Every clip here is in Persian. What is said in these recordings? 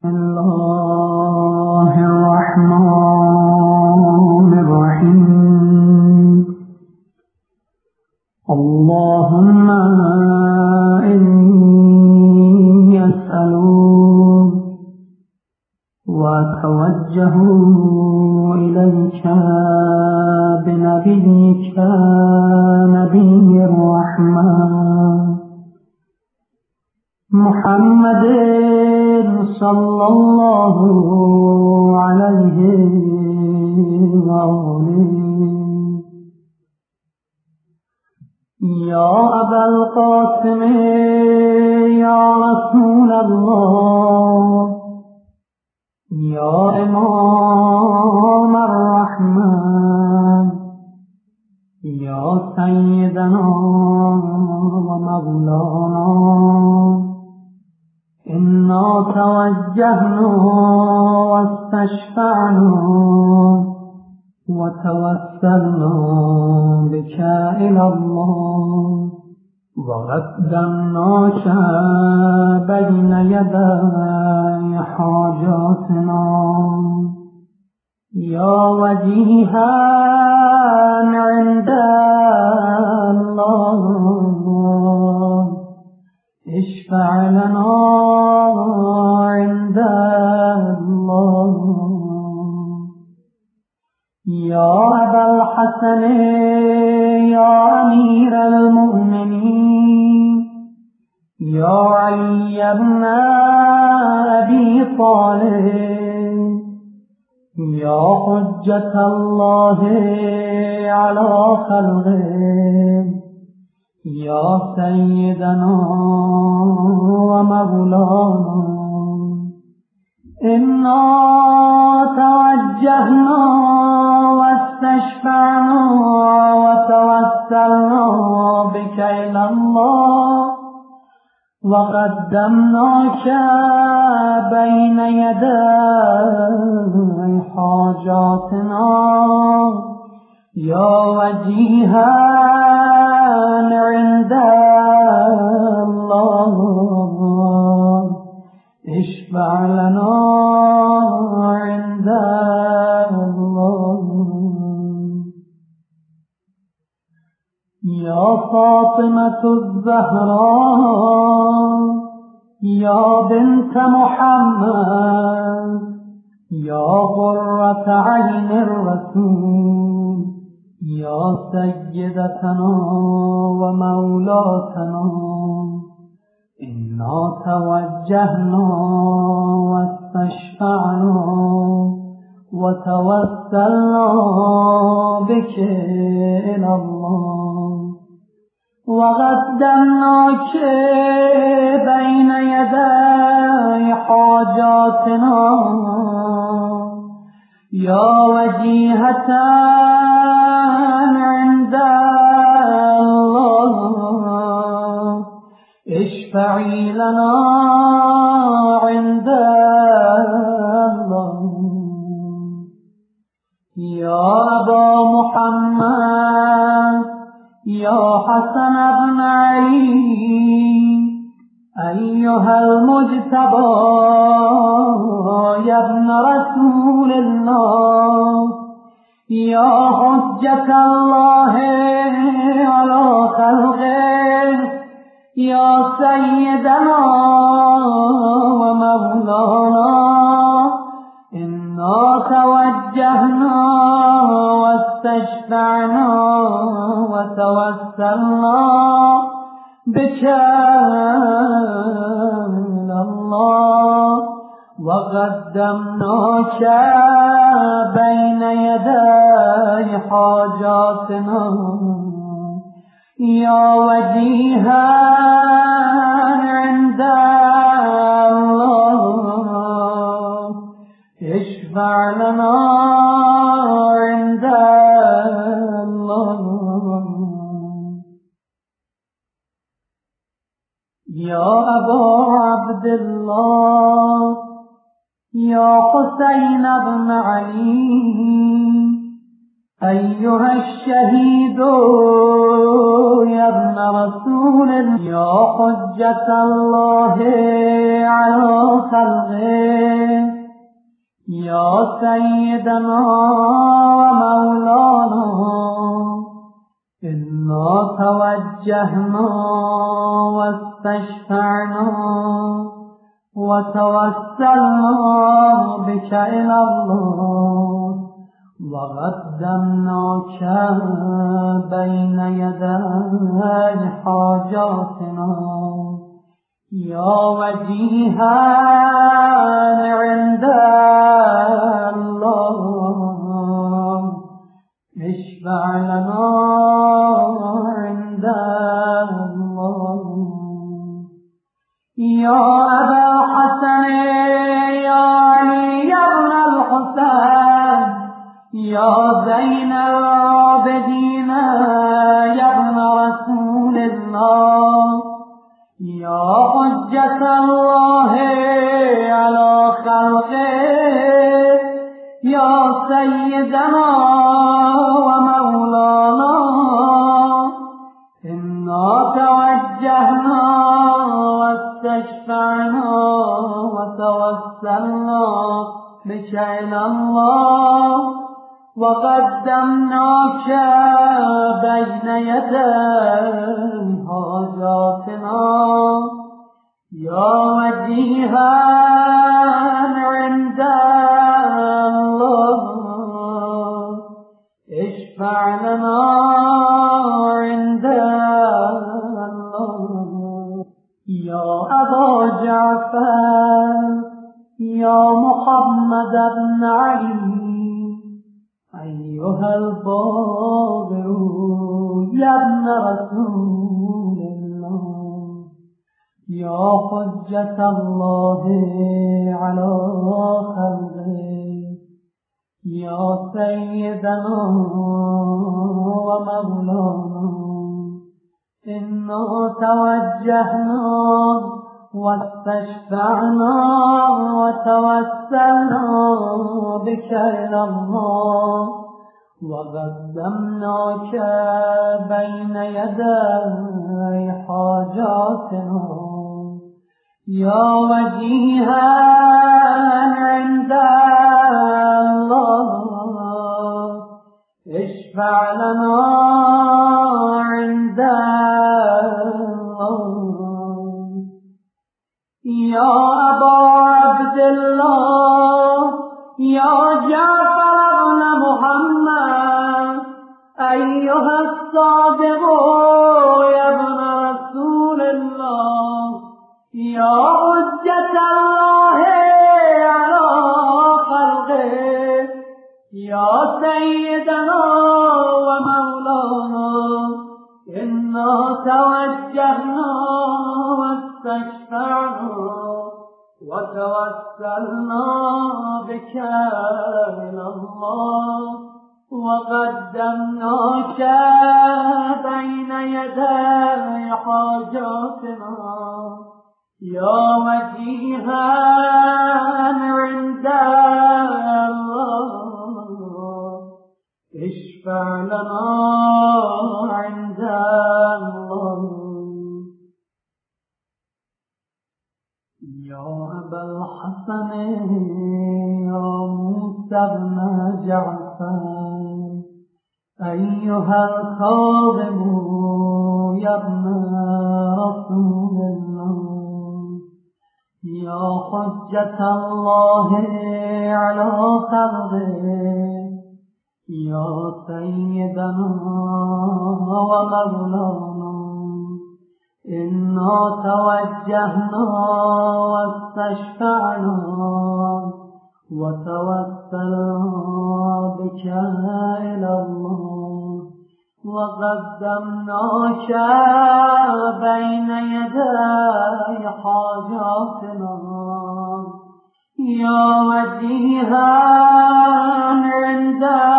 الله الرحمن الرحيم اللهم إني أسألك وأتوجه إليك بنبيك نبي الرحمة محمد صلى الله عليه وآله يا أبا القاسم يا رسول الله يا إمام الرحمن يا سيدنا ومولانا إنا توجهنا واستشفعنا وتوسلنا بك إلى الله وقدمناك بين يدي حاجاتنا يا وجيها عند الله اشفع لنا عند الله يا أبا الحسن يا أمير المؤمنين يا علي بن أبي طالب يا حجة الله على خلقه يا سيدنا ومولانا إنا توجهنا واستشفعنا وتوسلنا بك إلى الله وقدمناك بين يدي حاجاتنا يا وجيها عند الله اشفع لنا عند الله يا فاطمة الزهراء يا بنت محمد يا قرة عين الرسول يا سيدتنا ومولاتنا إنا توجهنا واستشفعنا وتوسلنا بك إلى الله وقدمناك بين يدي حاجاتنا يا وجيهة عند الله اشفعي لنا عند الله يا أبا محمد يا حسن بن علي أيها المجتبى يا ابن رسول الله يا حجة الله على خلقه يا سيدنا ومولانا إنا توجهنا واستشفعنا وتوسلنا بك إلى الله وقدمناك بين يدي حاجاتنا يا وجيها عند الله اشفع لنا عند الله يا أبا عبد الله يا حسين بن علي أيها الشهيد يا ابن رسول يا حجة الله على خلقه يا سيدنا ومولانا إنا توجهنا واستشفعنا وتوسلنا بك إلى الله وقدمناك بين يدي حاجاتنا يا وجيها عند الله اشفع لنا عند الله يا أبا حسن يا علي بن الحسين يا زين العابدين يا ابن رسول الله يا حجة الله على خلقه يا سيدنا ومولانا إنا توجهنا واستشفعنا وتوسلنا بك إلى الله وقدمناك بين يدي حاجاتنا يا وجيها عند الله اشفع لنا عند الله يا أبا جعفر يا محمد بن علي أيها الباقر يا ابن رسول الله يا حجة الله على خلقه يا سيدنا ومولانا إنا توجهنا واستشفعنا وتوسلنا بك إلى الله وقدمناك بين يدي حاجاتنا يا وجيها عند الله اشفع لنا عند الله يا أبا عبد الله يا جعفر بن محمد أيها الصادق يا ابن رسول الله يا حجة الله على خلقه يا سيدنا ومولانا إنا توجهنا واستشفعنا وتوسلنا بك إلى الله وقدمناك بين يدي حاجاتنا يا وجيها عند الله اشفع لنا عند الله يا أبا الحسن يا موسى بن جعفر أيها الخادم يا ابن رسول الله يا حجة الله على خلقه يا سيدنا ومولانا إنا توجهنا واستشفعنا وتوسلنا بك إلى الله وقدمناك بين يدي حاجاتنا يا وجيها عند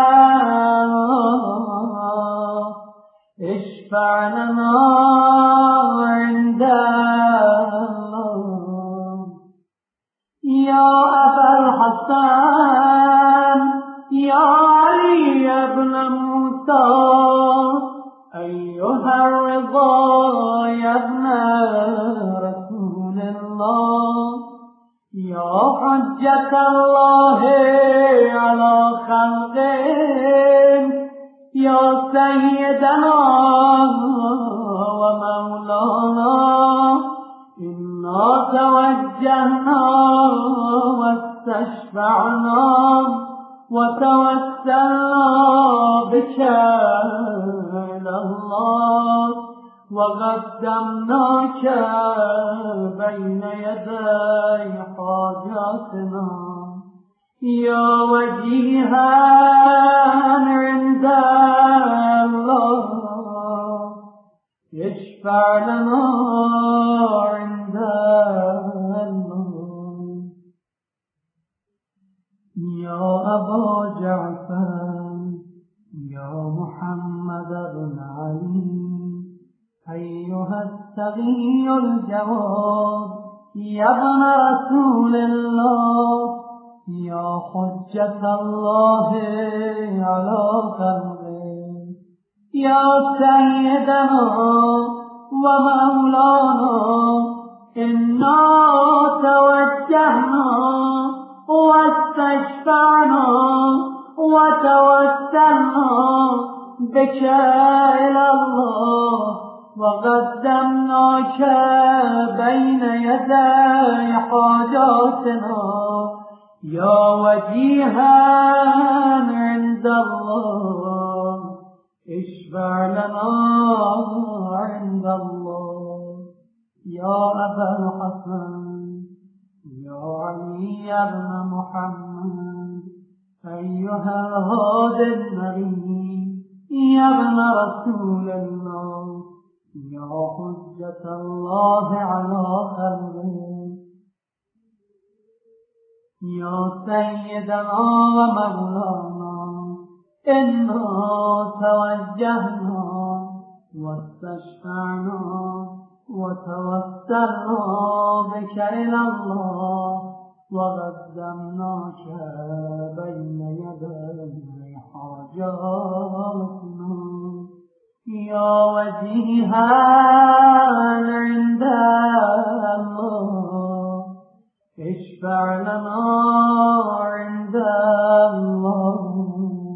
الله اشفع لنا عند الله يا أبا الحسن يا علي بن موسى أيها الرضا يا ابن رسول الله يا حجة الله على خلقه يا سيدنا ومولانا إنا توجهنا واستشفعنا وتوسلنا بك إلى الله وقدمناك بين يدي حاجاتنا يا وجيها عند الله اشفع لنا عند الله يا أبا جعفر يا محمد بن علي أيها التقي الجواد يا ابن رسول الله يا حجة الله على خلقه يا سيدنا ومولانا إنا توجهنا واستشفعنا وتوسلنا بك إلى الله وقدمناك بين يدي حاجاتنا يا وجيها عند الله اشفع لنا عند الله يا أبا الحسن يا علي بن محمد أيها الهادي النبي يا ابن رسول الله يا حجة الله على خلقه يا سيدنا ومولانا إنا توجهنا واستشفعنا وتوسلنا بك إلى الله وقدمناك بين يدي حاجاتنا يا وجيها عند الله اشفع لنا عند الله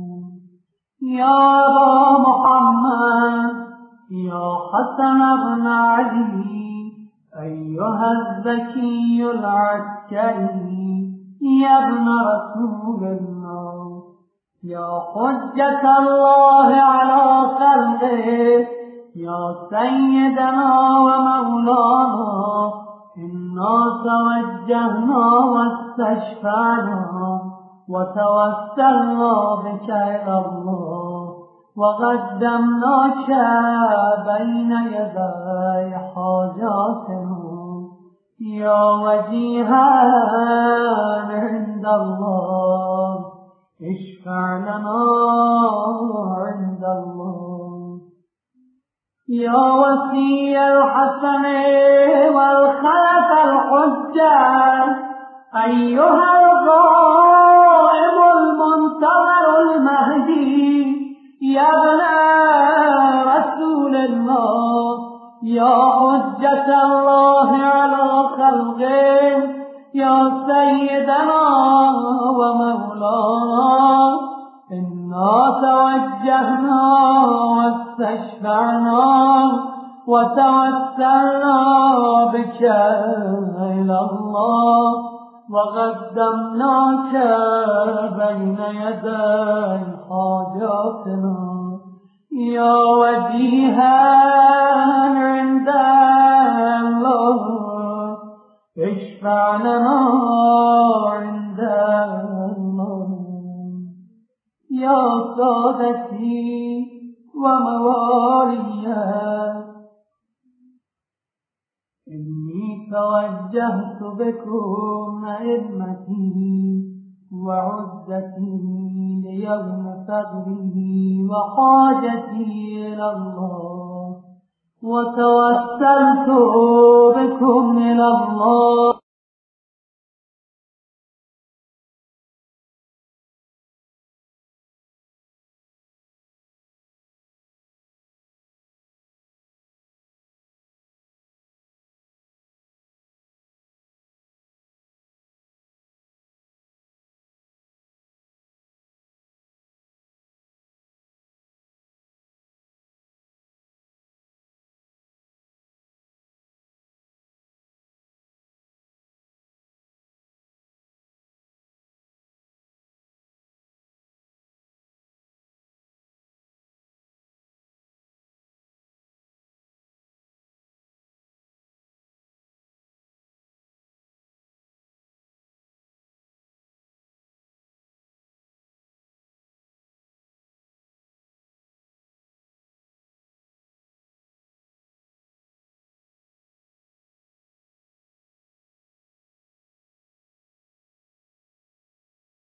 يا أبا محمد يا حسن بن علي أيها الذكي العسكري يا ابن رسول الله يا حجة الله على خلقه يا سيدنا ومولانا إنا توجهنا واستشفعنا وتوسلنا بك إلى الله وقدمناك بين يدي حاجاتنا يا وجيها عند الله اشفع لنا عند الله يا وصي الحسن والخلف الحجة أيها الغائب المنتظر المهدي يا ابن رسول الله يا حجة الله على خلقه يا سيدنا ومولانا إنا توجهنا واستشفعنا وتوسلنا بك إلى الله وقدمناك بين يدي حاجاتنا يا وجيها عند الله اشفع لنا عند الله يا سادتي وموالي إني توجهت بكم أئمتي وعزتي ليوم فقري وحاجتي إلى الله وتوسلت بكم إلى الله